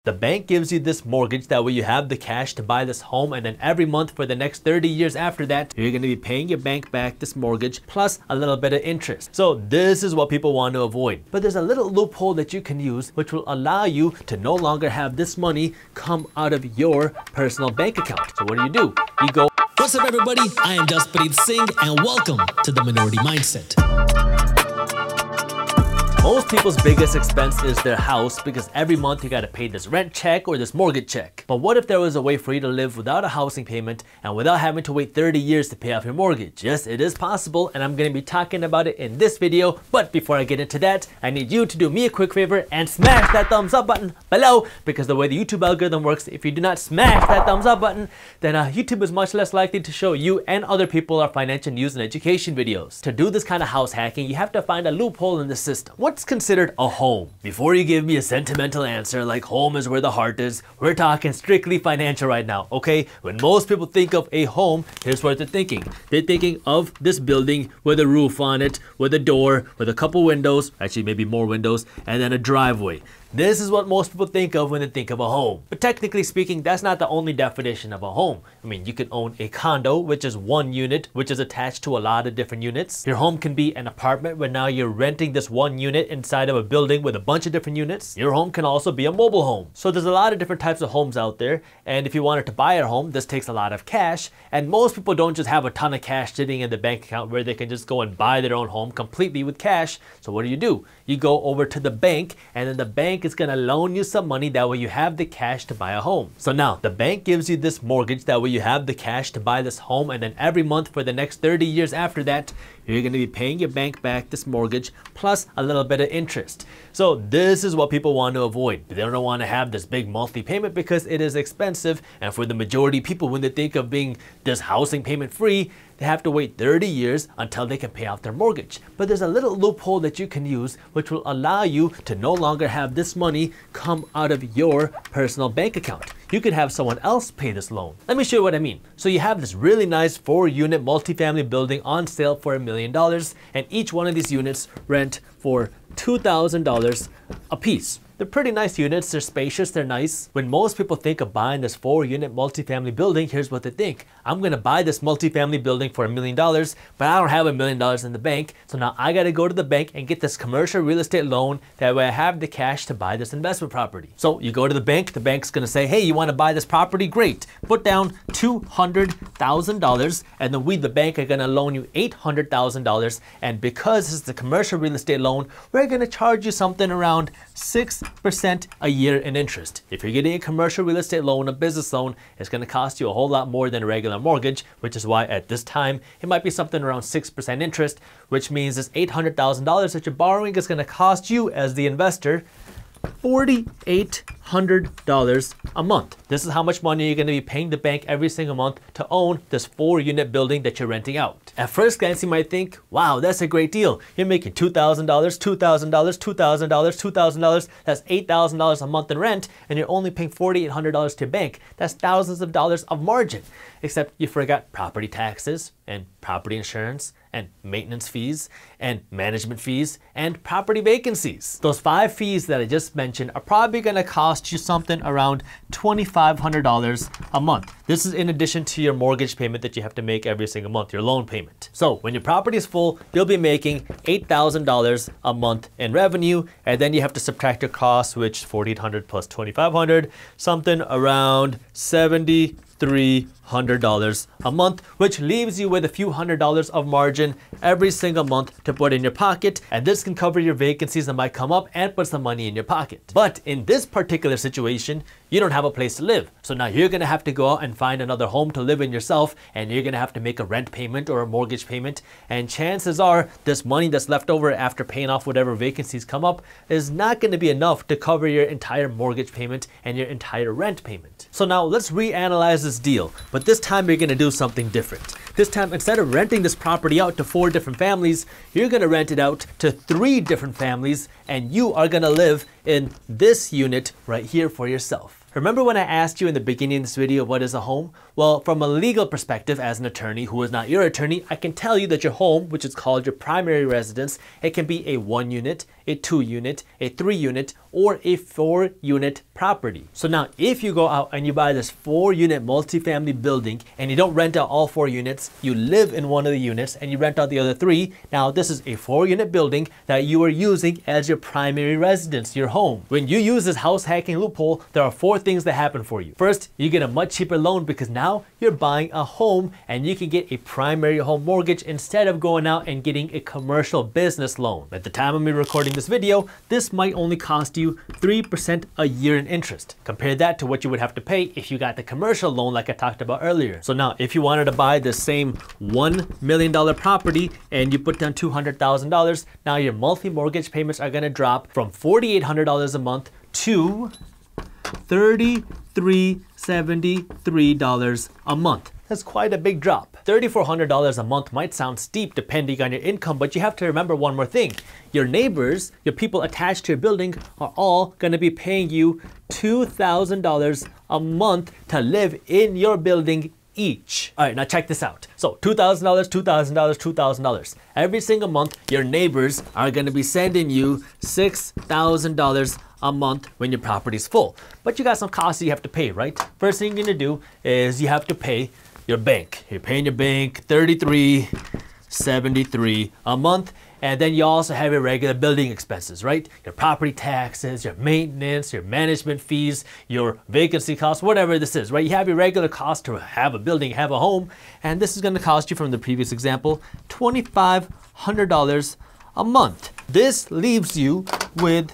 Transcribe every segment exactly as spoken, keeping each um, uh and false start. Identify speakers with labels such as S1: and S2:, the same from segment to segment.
S1: The bank gives you this mortgage, that way you have the cash to buy this home, and then every month for the next thirty years after that, you're going to be paying your bank back this mortgage plus a little bit of interest. So this is what people want to avoid. But there's a little loophole that you can use which will allow you to no longer have this money come out of your personal bank account. So what do you do? You go,
S2: what's up everybody? I am Jaspreet Singh and welcome to the Minority Mindset.
S1: most people's biggest expense is their house because every month you gotta pay this rent check or this mortgage check. But what if there was a way for you to live without a housing payment and without having to wait thirty years to pay off your mortgage? Yes, it is possible, and I'm gonna be talking about it in this video. But before I get into that, I need you to do me a quick favor and smash that thumbs up button below, because the way the YouTube algorithm works, if you do not smash that thumbs up button, then uh, YouTube is much less likely to show you and other people our financial news and education videos. To do this kind of house hacking, you have to find a loophole in the system. What's considered a home? Before you give me a sentimental answer like home is where the heart is, we're talking strictly financial right now, okay? When most people think of a home, here's what they're thinking. They're thinking of this building with a roof on it, with a door, with a couple windows, actually maybe more windows, and then a driveway. This is what most people think of when they think of a home. But technically speaking, that's not the only definition of a home. I mean, you can own a condo, which is one unit, which is attached to a lot of different units. Your home can be an apartment where now you're renting this one unit inside of a building with a bunch of different units. Your home can also be a mobile home. So there's a lot of different types of homes out there. And if you wanted to buy a home, this takes a lot of cash. And most people don't just have a ton of cash sitting in the bank account where they can just go and buy their own home completely with cash. So what do you do? You go over to the bank, and then the bank is gonna loan you some money, that way you have the cash to buy a home. So now the bank gives you this mortgage, that way you have the cash to buy this home, and then every month for the next thirty years after that, you're going to be paying your bank back this mortgage plus a little bit of interest. So this is what people want to avoid. They don't want to have this big monthly payment because it is expensive, and for the majority of people, when they think of being this housing payment free, they have to wait thirty years until they can pay off their mortgage. But there's a little loophole that you can use which will allow you to no longer have this money come out of your personal bank account. You could have someone else pay this loan. Let me show you what I mean. So you have this really nice four unit multifamily building on sale for a million dollars, and each one of these units rent for two thousand dollars a piece. They're pretty nice units, they're spacious, they're nice. When most people think of buying this four unit multifamily building, here's what they think. I'm gonna buy this multifamily building for a million dollars, but I don't have a million dollars in the bank, so now I gotta go to the bank and get this commercial real estate loan, that way I have the cash to buy this investment property. So you go to the bank, the bank's gonna say, hey, you wanna buy this property? Great. Put down two hundred thousand dollars, and then we, the bank, are gonna loan you eight hundred thousand dollars, and because it's a commercial real estate loan, we're gonna charge you something around six percent a year in interest. If you're getting a commercial real estate loan, a business loan, it's going to cost you a whole lot more than a regular mortgage, which is why at this time it might be something around six percent interest, which means this eight hundred thousand dollars that you're borrowing is going to cost you as the investor four thousand eight hundred dollars a month. This is how much money you're going to be paying the bank every single month to own this four unit building that you're renting out. At first glance, you might think, wow, that's a great deal. You're making two thousand dollars, two thousand dollars, two thousand dollars, two thousand dollars. That's eight thousand dollars a month in rent, and you're only paying four thousand eight hundred dollars to your bank. That's thousands of dollars of margin. Except you forgot property taxes and property insurance and maintenance fees and management fees and property vacancies. Those five fees that I just mentioned are probably going to cost you something around twenty-five hundred dollars a month. This is in addition to your mortgage payment that you have to make every single month, your loan payment. So when your property is full, you'll be making eight thousand dollars a month in revenue, and then you have to subtract your costs, which forty-eight hundred plus twenty-five hundred, something around seventy-three hundred dollars a month, which leaves you with a few hundred dollars of margin every single month to put in your pocket, and this can cover your vacancies that might come up and put some money in your pocket. But in this particular situation, you don't have a place to live, so now you're gonna have to go out and find another home to live in yourself, and you're gonna have to make a rent payment or a mortgage payment, and chances are this money that's left over after paying off whatever vacancies come up is not gonna be enough to cover your entire mortgage payment and your entire rent payment. So now let's reanalyze this deal. But this time you're gonna do something different. This time, instead of renting this property out to four different families, you're gonna rent it out to three different families, and you are gonna live in this unit right here for yourself. Remember when I asked you in the beginning of this video, what is a home? Well, from a legal perspective, as an attorney who is not your attorney, I can tell you that your home, which is called your primary residence, it can be a one unit, a two unit, a three unit, or a four unit property. So now if you go out and you buy this four unit multifamily building and you don't rent out all four units, you live in one of the units and you rent out the other three. Now this is a four unit building that you are using as your primary residence, your home. When you use this house hacking loophole, there are four things that happen for you. First, you get a much cheaper loan because now you're buying a home and you can get a primary home mortgage instead of going out and getting a commercial business loan. At the time of me recording this video, this might only cost you three percent a year in interest. Compare that to what you would have to pay if you got the commercial loan like I talked about earlier. So now if you wanted to buy the same one million dollar property and you put down two hundred thousand dollars, now your monthly mortgage payments are gonna drop from four thousand eight hundred dollars a month to three thousand three hundred seventy-three dollars a month. That's quite a big drop. three thousand four hundred dollars a month might sound steep depending on your income, but you have to remember one more thing. Your neighbors, your people attached to your building, are all going to be paying you two thousand dollars a month to live in your building each. All right, now check this out. So two thousand dollars, two thousand dollars, two thousand dollars. Every single month, your neighbors are going to be sending you six thousand dollars a month when your property's full. But you got some costs you have to pay, right? First thing you're gonna do is you have to pay your bank. You're paying your bank thirty-three seventy-three a month. And then you also have your regular building expenses, right? Your property taxes, your maintenance, your management fees, your vacancy costs, whatever this is, right? You have your regular cost to have a building, have a home, and this is gonna cost you, from the previous example, two thousand five hundred dollars a month. This leaves you with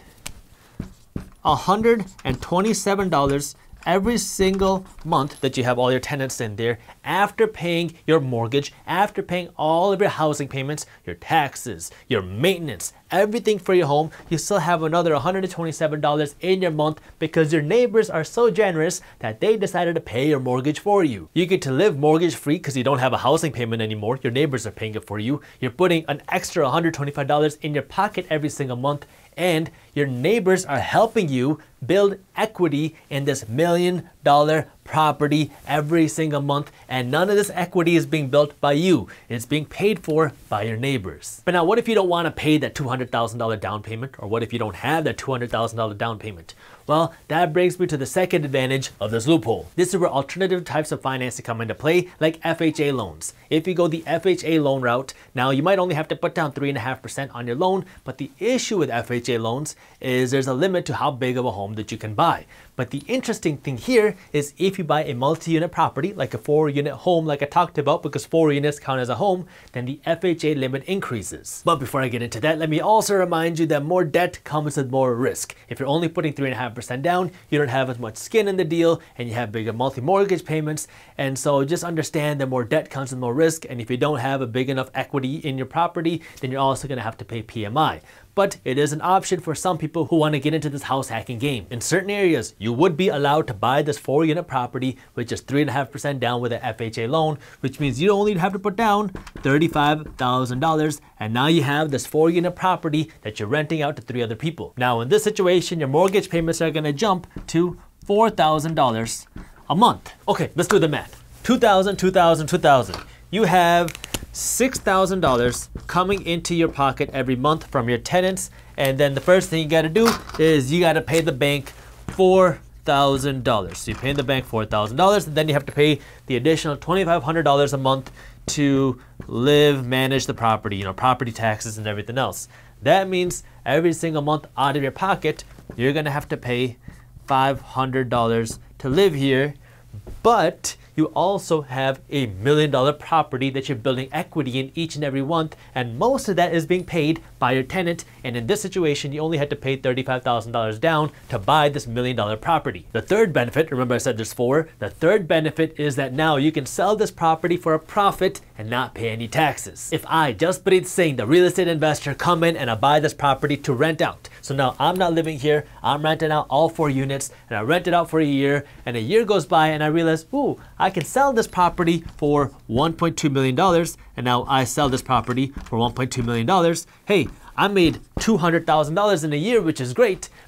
S1: one hundred twenty-seven dollars every single month that you have all your tenants in there, after paying your mortgage, after paying all of your housing payments, your taxes, your maintenance, everything for your home. You still have another one hundred twenty-seven dollars in your month because your neighbors are so generous that they decided to pay your mortgage for you. You get to live mortgage free because you don't have a housing payment anymore. Your neighbors are paying it for you. You're putting an extra one hundred twenty-five dollars in your pocket every single month, and your neighbors are helping you build equity in this million dollar property every single month, and none of this equity is being built by you. It's being paid for by your neighbors. But now what if you don't want to pay that two hundred thousand dollar down payment, or what if you don't have that two hundred thousand dollar down payment? Well, that brings me to the second advantage of this loophole. This is where alternative types of financing come into play, like F H A loans. If you go the F H A loan route, now you might only have to put down three point five percent on your loan, but the issue with F H A loans is there's a limit to how big of a home that you can buy. But the interesting thing here is if you buy a multi-unit property, like a four unit home like I talked about, because four units count as a home, then the F H A limit increases. But before I get into that, let me also remind you that more debt comes with more risk. If you're only putting three point five percent down, you don't have as much skin in the deal, and you have bigger multi-mortgage payments. And so just understand that more debt comes with more risk, and if you don't have a big enough equity in your property, then you're also going to have to pay P M I. But it is an option for some people who want to get into this house hacking game. In certain areas, you would be allowed to buy this four unit property with just three point five percent down with an F H A loan, which means you only have to put down thirty-five thousand dollars, and now you have this four unit property that you're renting out to three other people. Now in this situation, your mortgage payments are going to jump to four thousand dollars a month. Okay, let's do the math. two thousand, two thousand, two thousand. You have six thousand dollars coming into your pocket every month from your tenants, and then the first thing you got to do is you got to pay the bank four thousand dollars. So you pay the bank four thousand dollars, and then you have to pay the additional two thousand five hundred dollars a month to live, manage the property, you know, property taxes and everything else. That means every single month out of your pocket, you're going to have to pay five hundred dollars to live here, but you also have a million dollar property that you're building equity in each and every month, and most of that is being paid by your tenant. And in this situation, you only had to pay thirty-five thousand dollars down to buy this million dollar property. The third benefit, remember I said there's four, the third benefit is that now you can sell this property for a profit and not pay any taxes. If I, Jaspreet Singh, the real estate investor, come in and I buy this property to rent out. So now I'm not living here, I'm renting out all four units, and I rent it out for a year, and a year goes by and I realize, ooh, I can sell this property for one point two million dollars, and now I sell this property for one point two million dollars. Hey, I made two hundred thousand dollars in a year, which is great,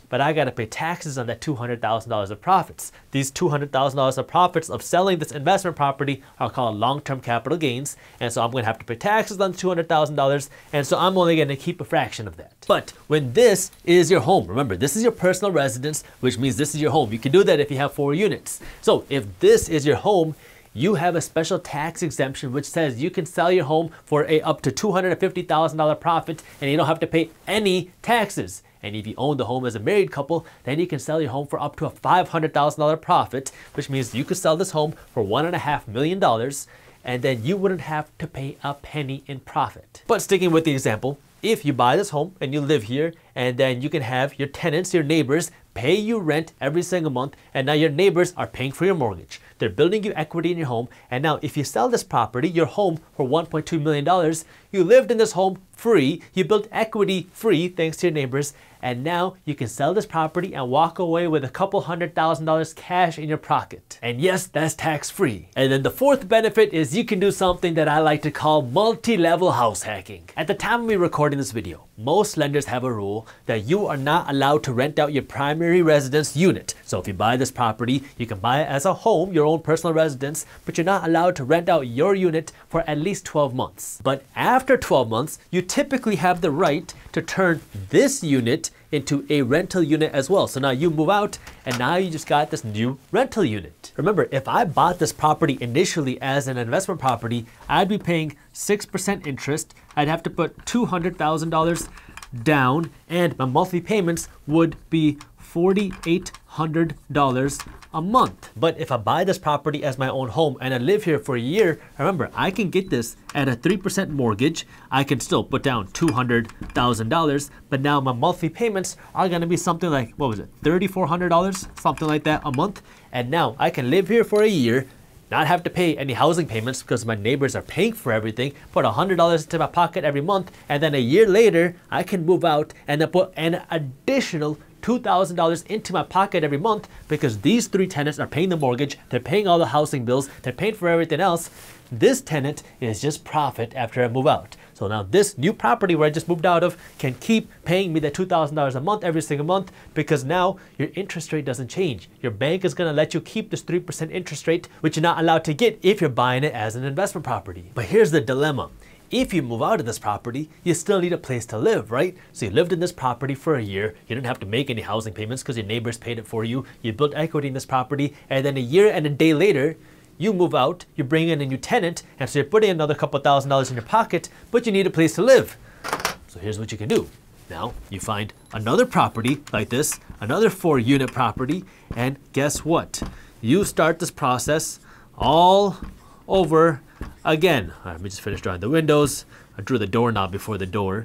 S1: but I gotta pay taxes on that two hundred thousand dollars of profits. These two hundred thousand dollars of profits of selling this investment property are called long-term capital gains, and so I'm gonna have to pay taxes on two hundred thousand dollars, and so I'm only gonna keep a fraction of that. But when this is your home, remember, this is your personal residence, which means this is your home. You can do that if you have four units. So if this is your home, you have a special tax exemption which says you can sell your home for a up to two hundred fifty thousand dollars profit and you don't have to pay any taxes. And if you own the home as a married couple, then you can sell your home for up to a five hundred thousand dollars profit, which means you could sell this home for one and a half million dollars, and then you wouldn't have to pay a penny in profit. But sticking with the example, if you buy this home and you live here, and then you can have your tenants, your neighbors, pay you rent every single month, and now your neighbors are paying for your mortgage. They're building you equity in your home, and now if you sell this property, your home, for one point two million dollars, you lived in this home free, you built equity free thanks to your neighbors, and now you can sell this property and walk away with a couple hundred thousand dollars cash in your pocket. And yes, that's tax-free. And then the fourth benefit is you can do something that I like to call multi-level house hacking. At the time of me recording this video, most lenders have a rule that you are not allowed to rent out your primary residence unit. So if you buy this property, you can buy it as a home, your own personal residence, but you're not allowed to rent out your unit for at least twelve months. But after twelve months, you typically have the right to turn this unit into a rental unit as well. So now you move out and now you just got this new rental unit. Remember, if I bought this property initially as an investment property, I'd be paying six percent interest. I'd have to put two hundred thousand dollars down and my monthly payments would be four thousand eight hundred dollars a month. But if I buy this property as my own home and I live here for a year, remember, I can get this at a three percent mortgage. I can still put down two hundred thousand dollars, but now my monthly payments are gonna be something like, what was it, three thousand four hundred dollars, something like that a month. And now I can live here for a year, not have to pay any housing payments because my neighbors are paying for everything, put one hundred dollars into my pocket every month, and then a year later, I can move out and then put an additional two thousand dollars into my pocket every month because these three tenants are paying the mortgage, they're paying all the housing bills, they're paying for everything else. This tenant is just profit after I move out. So now this new property where I just moved out of can keep paying me the two thousand dollars a month every single month because now your interest rate doesn't change. Your bank is gonna let you keep this three percent interest rate, which you're not allowed to get if you're buying it as an investment property. But here's the dilemma. If you move out of this property, you still need a place to live, right? So you lived in this property for a year, you didn't have to make any housing payments because your neighbors paid it for you, you built equity in this property, and then a year and a day later, you move out, you bring in a new tenant, and so you're putting another couple thousand dollars in your pocket, but you need a place to live. So here's what you can do. Now, you find another property like this, another four unit property, and guess what? You start this process all over again. All right, let me just finish drawing the windows. I drew the doorknob before the door.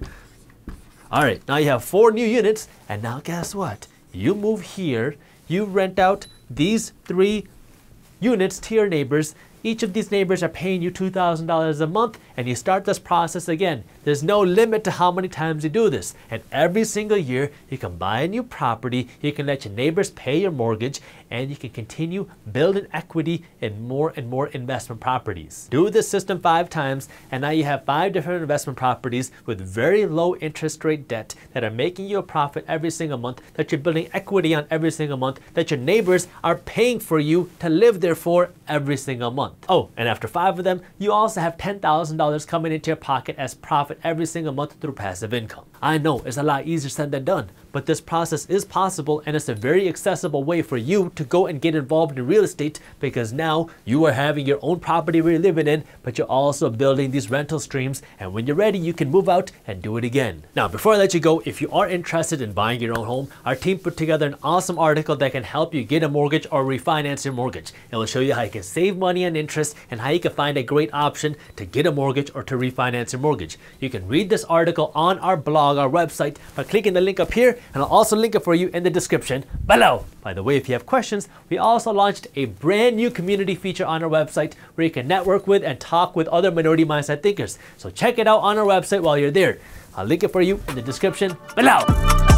S1: All right, now you have four new units, and now guess what? You move here, you rent out these three units to your neighbors. Each of these neighbors are paying you two thousand dollars a month, and you start this process again. There's no limit to how many times you do this. And every single year, you can buy a new property, you can let your neighbors pay your mortgage, and you can continue building equity in more and more investment properties. Do this system five times, and now you have five different investment properties with very low interest rate debt that are making you a profit every single month, that you're building equity on every single month, that your neighbors are paying for you to live there for every single month. Oh, and after five of them, you also have ten thousand dollars coming into your pocket as profit every single month through passive income. I know it's a lot easier said than done, but this process is possible and it's a very accessible way for you to go and get involved in real estate because now you are having your own property where you're living in, but you're also building these rental streams, and when you're ready, you can move out and do it again. Now, before I let you go, if you are interested in buying your own home, our team put together an awesome article that can help you get a mortgage or refinance your mortgage. It will show you how you can save money and interest and how you can find a great option to get a mortgage or to refinance your mortgage. You can read this article on our blog, our website, by clicking the link up here, and I'll also link it for you in the description below. By the way, if you have questions, we also launched a brand new community feature on our website where you can network with and talk with other minority mindset thinkers. So check it out on our website while you're there. I'll link it for you in the description below.